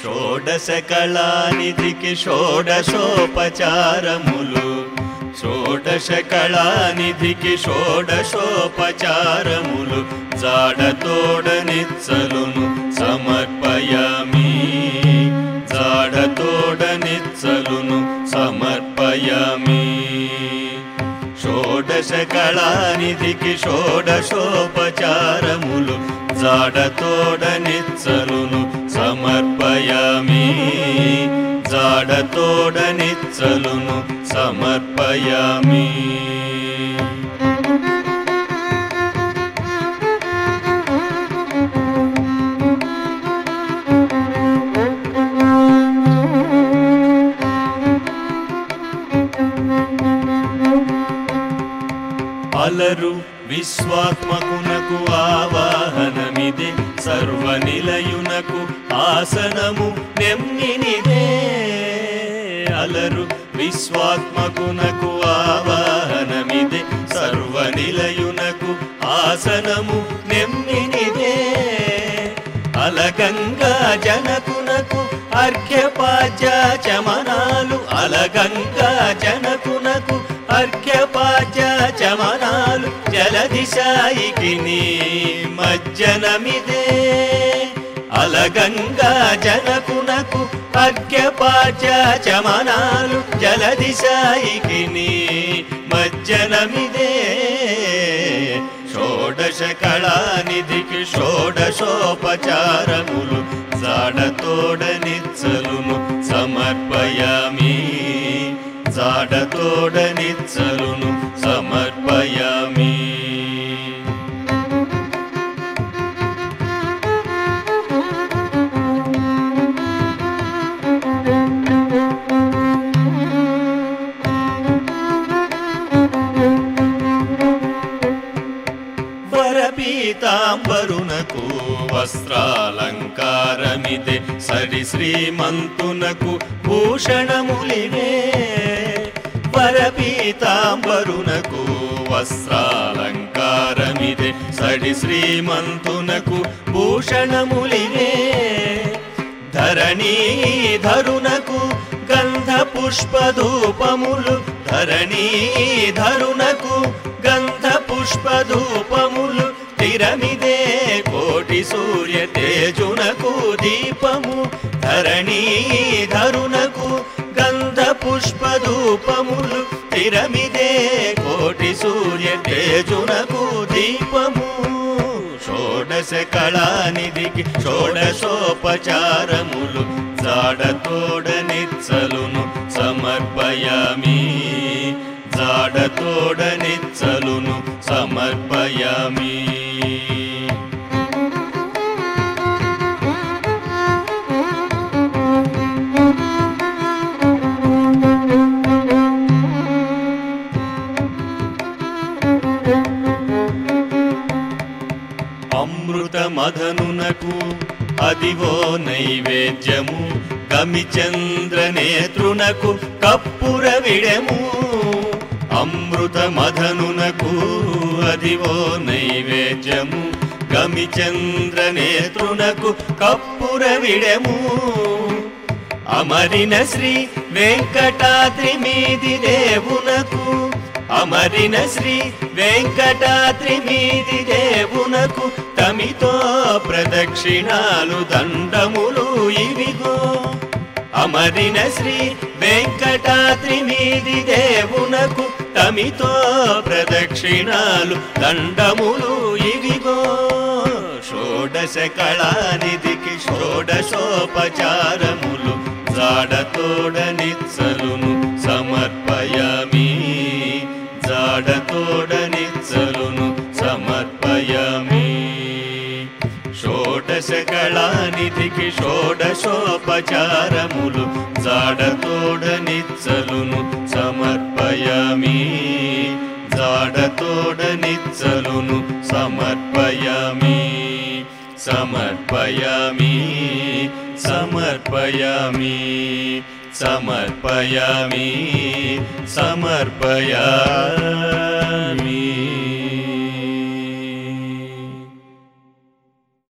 షోడశ కళానిధికి షోడశోపచారములు షోడశ కళానిధికి షోడశోపచారములు జాడతోడనిచ్చలును సమర్పయామి జాడతోడనిచ్చలును సమర్పయామి షోడశ కళానిధికి షోడశోపచారములు జాడతోడనిచ్చలును సమర్పయామి జాడతోడనిచ్చలును సమర్పయామి అలరు విశ్వాత్మకునకు ఆవాహనమిదే సర్వనిలయునకు ఆసనము నెమ్మినిదే అలరు విశ్వాత్మకునకు ఆవాహనమిదే సర్వనిలయునకు ఆసనము నెమ్మినిదే అలగంగా జనకునకు అర్ఘ్యపాద్యాచమనాలు అలగంగా జనకునకు అర్ఘ్యపాద్యాచమనాలు జలదిశాయికి మజ్జనమిదే అలగంగా జనకునకు అర్ఘ్యపాద్యాచమనాలు జలదిశాయికి మజ్జనమిదే షోడశ కళానిధికి షోడశోపచారములు జాడతోడనిచ్చలును సమర్పయామి జాడతోడనిచ్చలును సమర్పయామి వరపీతాంబరునకు వస్త్రాలంకారమిదే సరి శ్రీమంతునకు భూషణములివే వరపీతాంబరునకు వస్త్రాలంకారమిదే సడి శ్రీమంతునకు భూషణములివే ధరణీధరునకు గంధ పుష్పధూపములు ధరణీధరునకు గంధ పుష్పధూపములు తిరమిదే కోటి సూర్య తేజునకు దీపము ధరణీధరునకు గంధ పుష్పధూపములు తిరమిదే కోటి సూర్య తేజునకు దీపము షోడశ కళానిధికి షోడశోపచారములు జాడతోడనిచ్చలును సమర్పయామి జాడతోడనిచ్చలును సమర్పయామి అమృతమధనునకు అదివో నైవేద్యము గమిచంద్రనేత్రునకు కప్పుర విడము అమృతమధనునకు అదివో నైవేద్యము గమిచంద్రనేత్రునకు కప్పుర విడము అమరిన శ్రీ వెంకటాద్రి మీది దేవునకు అమరిన శ్రీ వెంకటాద్రి మీది దేవునకు తమితో ప్రదక్షిణాలు దండములు ఇవిగో అమరిన శ్రీ వెంకటాద్రి మీది దేవునకు తమితో ప్రదక్షిణాలు దండములు ఇవిగో షోడశ కళానిధికి షోడశోపచారములు జాడతోడనిచ్చలును సమర్పయామి జాడతోడనిచ్చలును సమర్పయామి షోడశ కళానిధికి షోడశోపచారములు జాడతోడనిచ్చలును సమర్పయామి జాడతోడనిచ్చలును సమర్పయామి సమర్పయామి సమర్పయామి సమర్పయామి సమర్పయామి